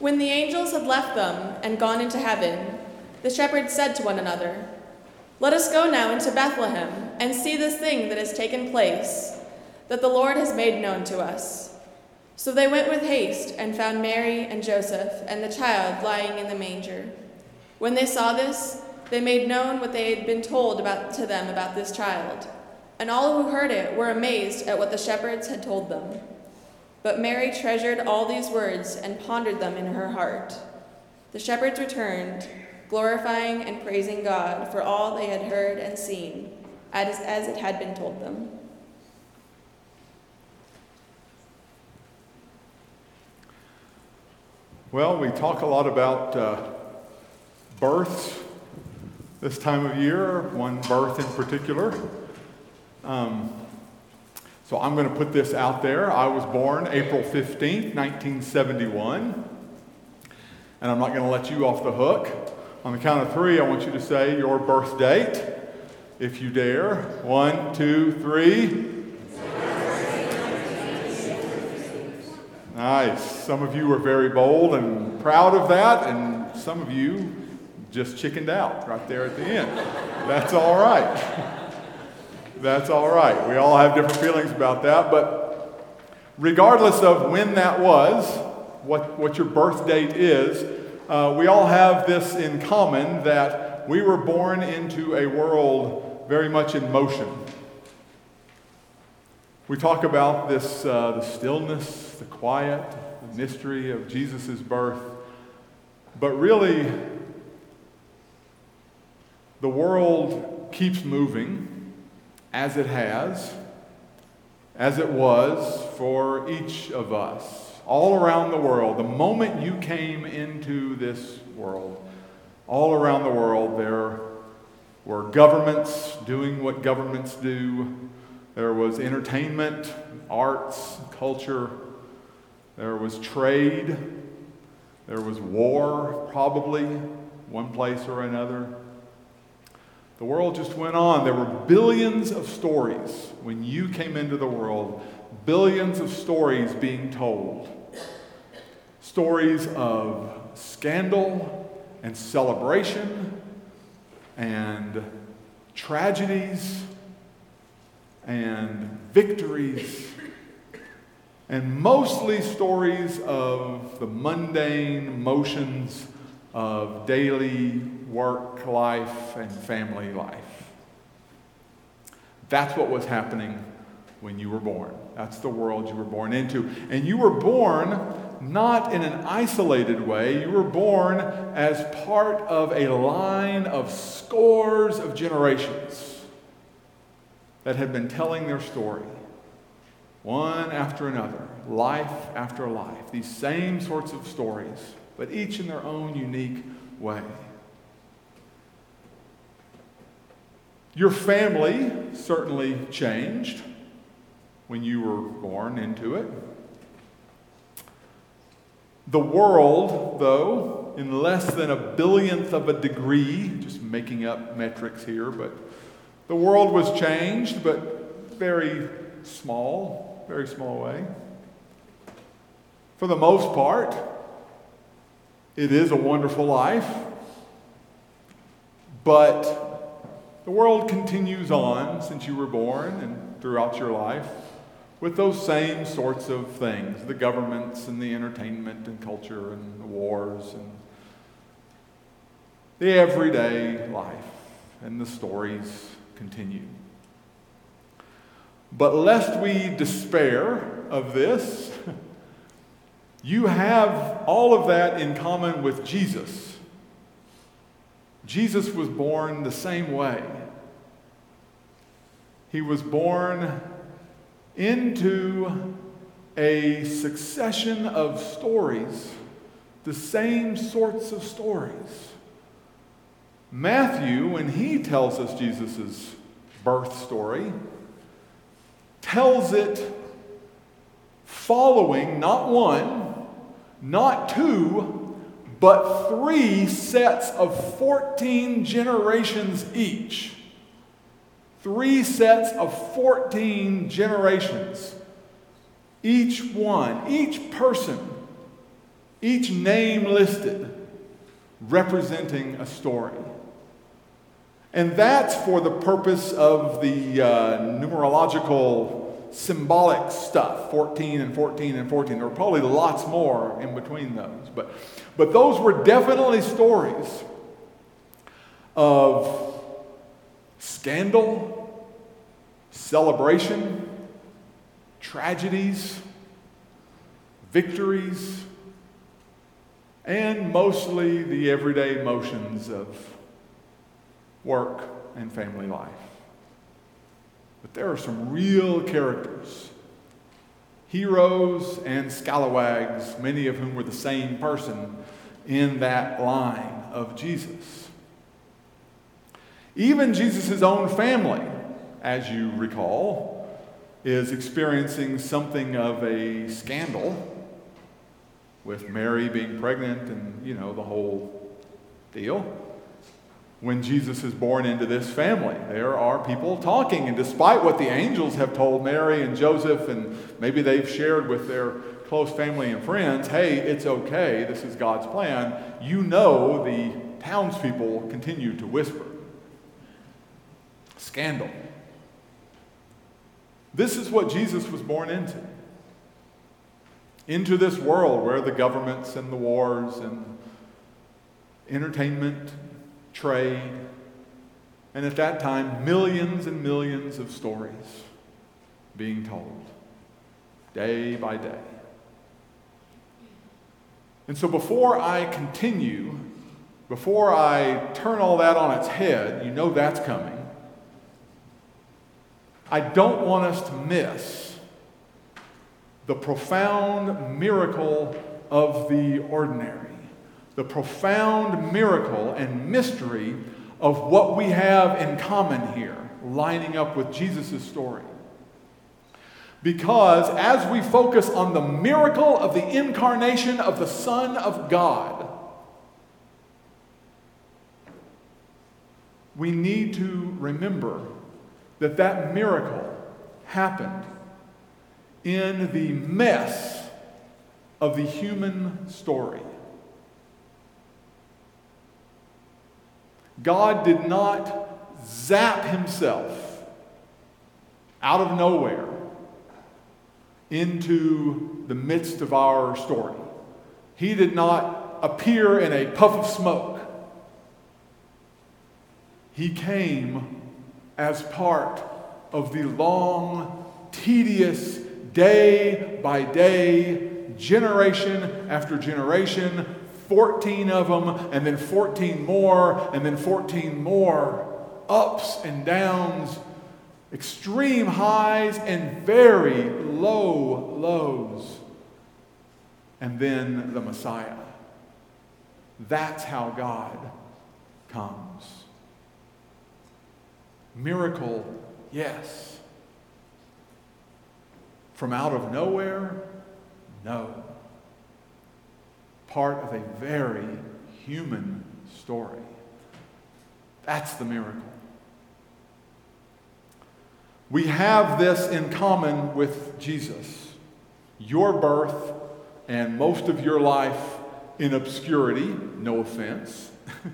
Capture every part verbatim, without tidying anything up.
When the angels had left them and gone into heaven, the shepherds said to one another, "Let us go now into Bethlehem and see this thing that has taken place, that the Lord has made known to us." So they went with haste and found Mary and Joseph and the child lying in the manger. When they saw this, they made known what they had been told about to them about this child. And all who heard it were amazed at what the shepherds had told them. But Mary treasured all these words and pondered them in her heart. The shepherds returned, glorifying and praising God for all they had heard and seen, as, as it had been told them. Well, we talk a lot about uh, births this time of year, one birth in particular. Um, so I'm going to put this out there. I was born April fifteenth, nineteen seventy-one. And I'm not going to let you off the hook. On the count of three, I want you to say your birth date, if you dare. One, two, three. Nice. Some of you are very bold and proud of that, and some of you just chickened out right there at the end. That's all right. That's all right. We all have different feelings about that, but regardless of when that was, what, what your birth date is, uh, we all have this in common, that we were born into a world very much in motion. We talk about this, uh, the stillness, the quiet, the mystery of Jesus' birth, but really, the world keeps moving as it has, as it was for each of us, all around the world. The moment you came into this world, all around the world, there were governments doing what governments do. There was entertainment, arts, culture. There was trade. There was war, probably, one place or another. The world just went on. There were billions of stories when you came into the world, billions of stories being told. Stories of scandal and celebration and tragedies and victories, and mostly stories of the mundane motions of daily work life and family life. That's what was happening when you were born. That's the world you were born into. And you were born not in an isolated way. You were born as part of a line of scores of generations that had been telling their story, one after another, life after life. These same sorts of stories, but each in their own unique way. Your family certainly changed when you were born into it. The world, though, in less than a billionth of a degree, just making up metrics here, but the world was changed, but very small, very small way. For the most part, it is a wonderful life, but the world continues on since you were born and throughout your life with those same sorts of things, the governments and the entertainment and culture and the wars and the everyday life, and the stories continue. But lest we despair of this, you have all of that in common with Jesus. Jesus was born the same way. He was born into a succession of stories, the same sorts of stories. Matthew, when he tells us Jesus' birth story, tells it following not one, not two, but three sets of fourteen generations each. Three sets of fourteen generations. Each one, each person Each name listed representing a story. And that's for the purpose of the uh, numerological symbolic stuff, fourteen and fourteen and fourteen. There were probably lots more in between those. But, but those were definitely stories of scandal, celebration, tragedies, victories, and mostly the everyday motions of work and family life. But there are some real characters, heroes and scalawags, many of whom were the same person in that line of Jesus. Even Jesus' own family, as you recall, is experiencing something of a scandal with Mary being pregnant and, you know, the whole deal. When Jesus is born into this family, there are people talking, and despite what the angels have told Mary and Joseph, and maybe they've shared with their close family and friends, hey, it's okay, this is God's plan, you know the townspeople continue to whisper. Scandal. This is what Jesus was born into. Into this world where the governments and the wars and entertainment, trade, and at that time, millions and millions of stories being told day by day. And so before I continue, before I turn all that on its head, you know that's coming, I don't want us to miss the profound miracle of the ordinary, the profound miracle and mystery of what we have in common here, lining up with Jesus' story. Because as we focus on the miracle of the incarnation of the Son of God, we need to remember that that miracle happened in the mess of the human story. God did not zap himself out of nowhere into the midst of our story. He did not appear in a puff of smoke. He came as part of the long, tedious, day by day, generation after generation, fourteen of them, and then fourteen more, and then fourteen more, ups and downs, extreme highs and very low lows, and then the Messiah. That's how God comes. Miracle, yes. From out of nowhere, no. Part of a very human story. That's the miracle. We have this in common with Jesus. Your birth and most of your life in obscurity, no offense.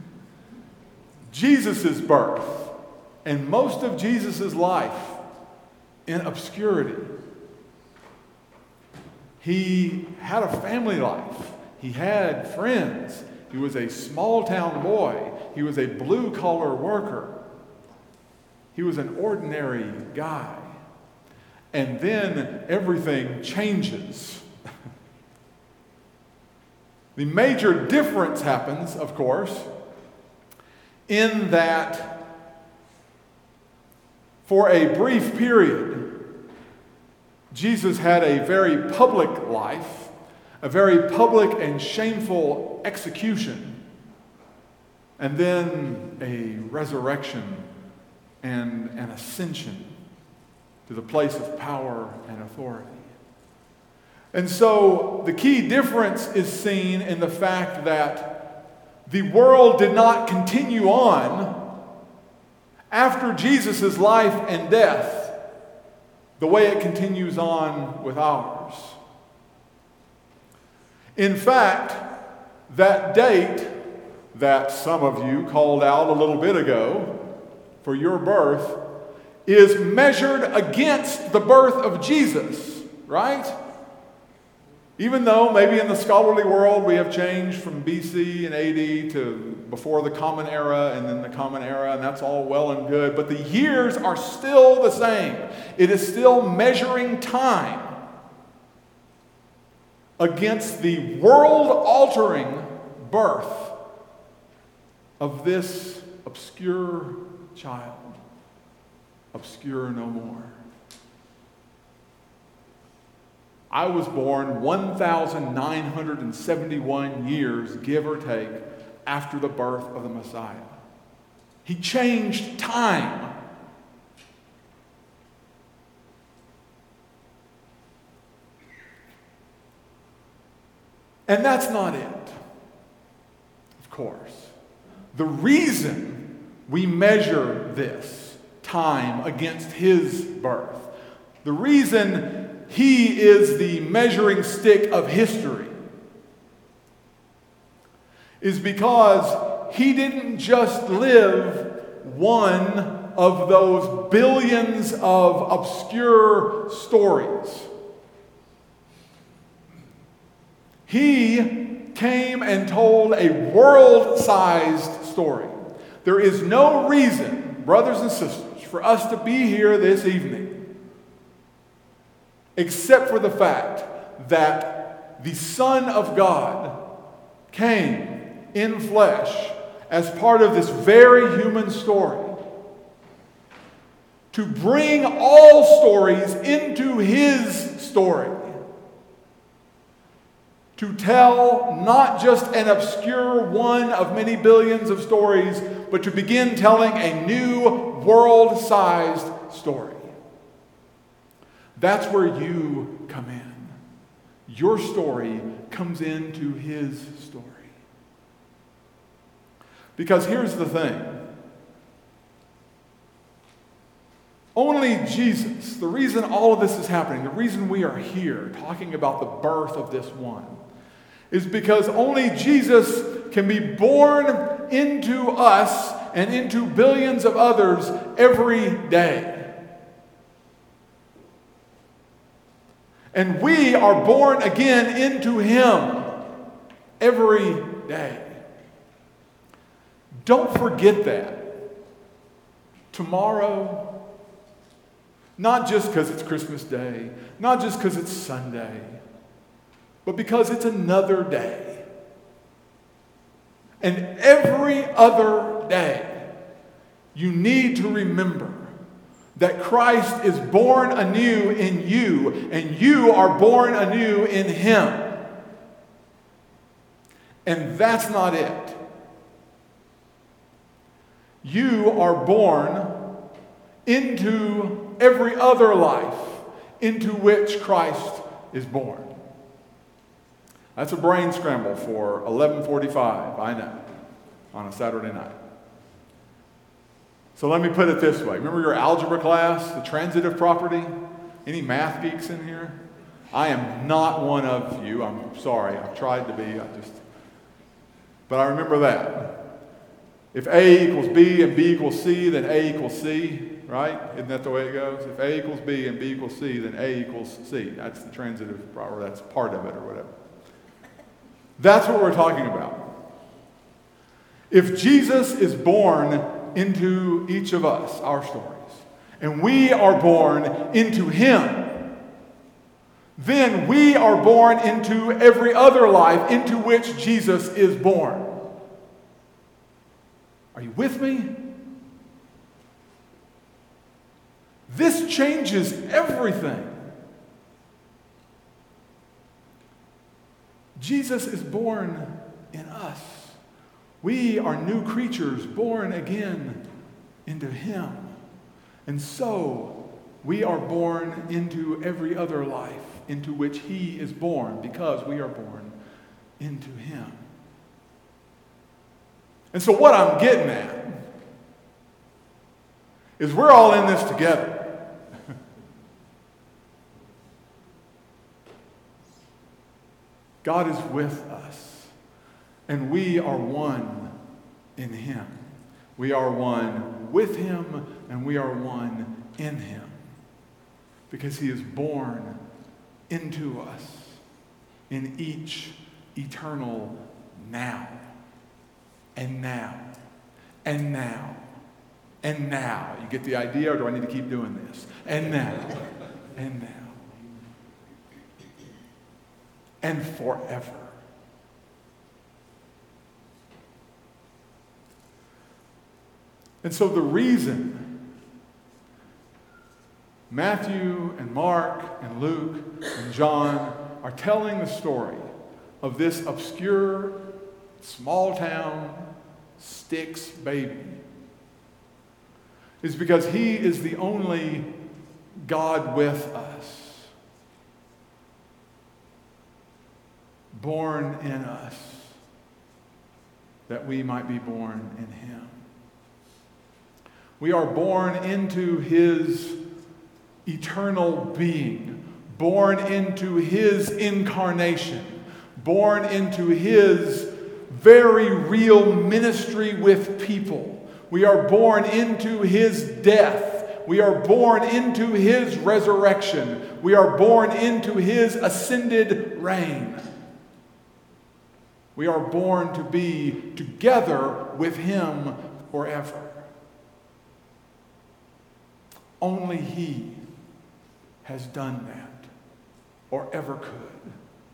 Jesus' birth and most of Jesus' life in obscurity. He had a family life. He had friends. He was a small town boy. He was a blue collar worker. He was an ordinary guy. And then everything changes. The major difference happens, of course, in that for a brief period, Jesus had a very public life, a very public and shameful execution, and then a resurrection and an ascension to the place of power and authority. And so the key difference is seen in the fact that the world did not continue on after Jesus' life and death the way it continues on with ours. In fact, that date that some of you called out a little bit ago for your birth is measured against the birth of Jesus, right? Even though maybe in the scholarly world we have changed from B C and A D to before the Common Era and then the Common Era, and that's all well and good, but the years are still the same. It is still measuring time against the world-altering birth of this obscure child. Obscure no more. I was born one thousand nine hundred seventy-one years, give or take, after the birth of the Messiah. He changed time. And that's not it, of course. The reason we measure this time against his birth, the reason he is the measuring stick of history, is because he didn't just live one of those billions of obscure stories. He came and told a world-sized story. There is no reason, brothers and sisters, for us to be here this evening except for the fact that the Son of God came in flesh as part of this very human story to bring all stories into his story. To tell not just an obscure one of many billions of stories, but to begin telling a new world-sized story. That's where you come in. Your story comes into his story. Because here's the thing. Only Jesus, the reason all of this is happening, the reason we are here talking about the birth of this one, is because only Jesus can be born into us and into billions of others every day. And we are born again into him every day. Don't forget that. Tomorrow, not just because it's Christmas Day, not just because it's Sunday, but because it's another day. And every other day, you need to remember that Christ is born anew in you, and you are born anew in him. And that's not it. You are born into every other life into which Christ is born. That's a brain scramble for eleven forty-five, I know, on a Saturday night. So let me put it this way. Remember your algebra class, the transitive property? Any math geeks in here? I am not one of you. I'm sorry. I've tried to be. I just, but I remember that. If A equals B and B equals C, then A equals C, right? Isn't that the way it goes? If A equals B and B equals C, then A equals C. That's the transitive property. That's part of it or whatever. That's what we're talking about. If Jesus is born into each of us, our stories, and we are born into him, then we are born into every other life into which Jesus is born. Are you with me? This changes everything. Jesus is born in us. We are new creatures born again into him. And so we are born into every other life into which he is born because we are born into him. And so what I'm getting at is we're all in this together. God is with us, and we are one in him. We are one with him, and we are one in him, because he is born into us in each eternal now, and now, and now, and now. You get the idea, or do I need to keep doing this? And now, and now, and forever. And so the reason Matthew and Mark and Luke and John are telling the story of this obscure, small town, Styx baby is because he is the only God with us, born in us, that we might be born in him. We are born into his eternal being, born into his incarnation, born into his very real ministry with people. We are born into his death. We are born into his resurrection. We are born into his ascended reign. We are born to be together with him forever. Only he has done that, or ever could.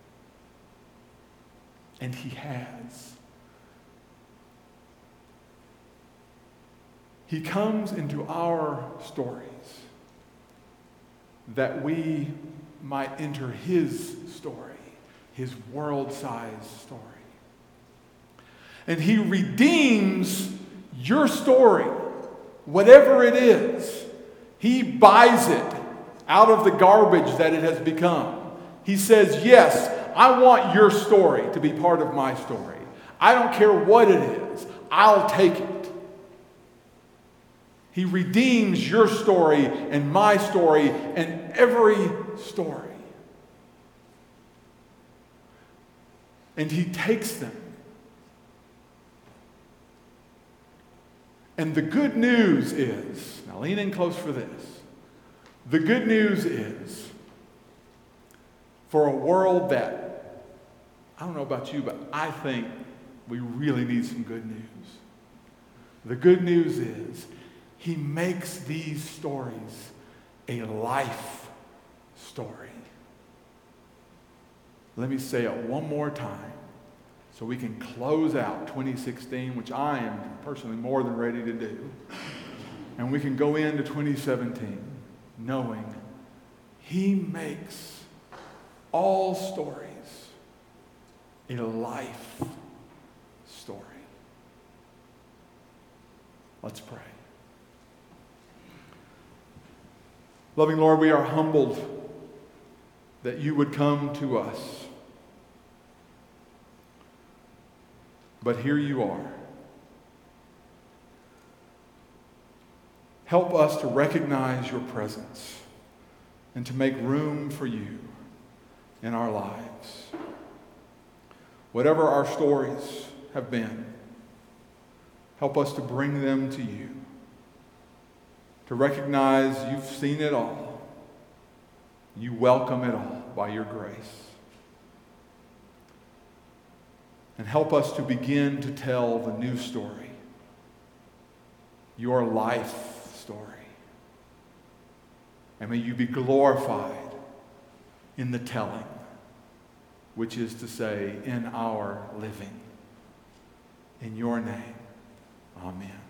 And he has. He comes into our stories that we might enter his story, his world-sized story. And he redeems your story, whatever it is. He buys it out of the garbage that it has become. He says, yes, I want your story to be part of my story. I don't care what it is. I'll take it. He redeems your story and my story and every story. And he takes them. And the good news is, now lean in close for this. The good news is, for a world that, I don't know about you, but I think we really need some good news. The good news is, he makes these stories a life story. Let me say it one more time so we can close out twenty sixteen, which I am personally more than ready to do. And we can go into twenty seventeen knowing he makes all stories a life story. Let's pray. Loving Lord, we are humbled that you would come to us. But here you are. Help us to recognize your presence and to make room for you in our lives. Whatever our stories have been, help us to bring them to you. To recognize you've seen it all. You welcome it all by your grace. And help us to begin to tell the new story. Your life story. And may you be glorified in the telling, which is to say, in our living. In your name, amen.